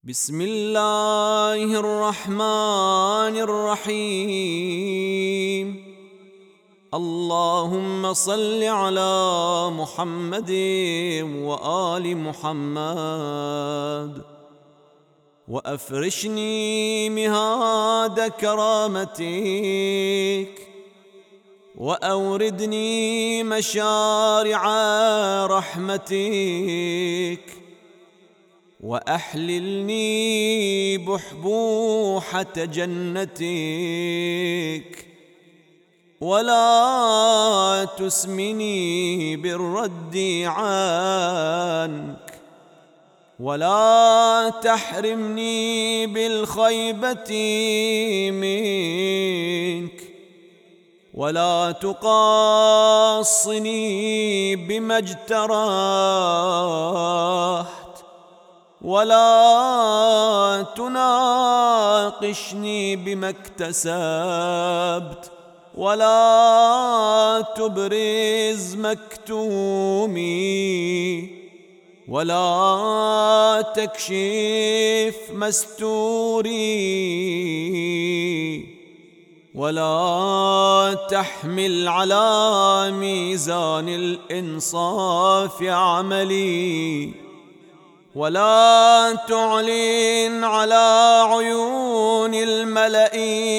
بسم الله الرحمن الرحيم. اللهم صل على محمد وآل محمد، وأفرشني مهاد كرامتك، وأوردني مشارع رحمتك، وأحللني بحبوحة جنتك، ولا تسمني بالرد عنك، ولا تحرمني بالخيبة منك، ولا تقاصني بما اجترحت، ولا تناقشني بما اكتسبت، ولا تبرز مكتومي، ولا تكشف مستوري، ولا تحمل على ميزان الإنصاف عملي، ولا تعلن على عيون الملأ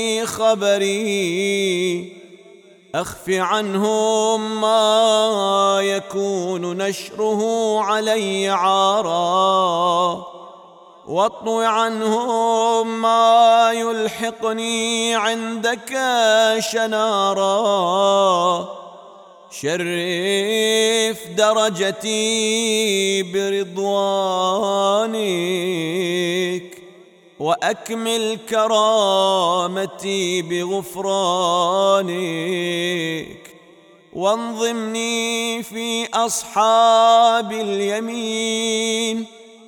خبري، أخف عنهم ما يكون نشره علي عارا، واطو عنهم ما يلحقني عندك شنارا، شرف درجتي برضوانك، وأكمل كرامتي بغفرانك، وانظمني في أصحاب اليمين،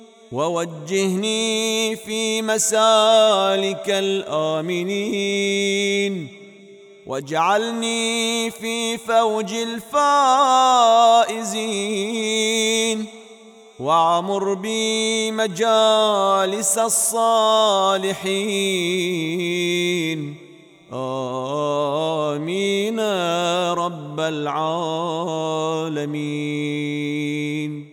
ووجهني في مسالك الآمنين، واجعلني في فوج الفائزين، واعمر بي مجالس الصالحين. آمين رب العالمين.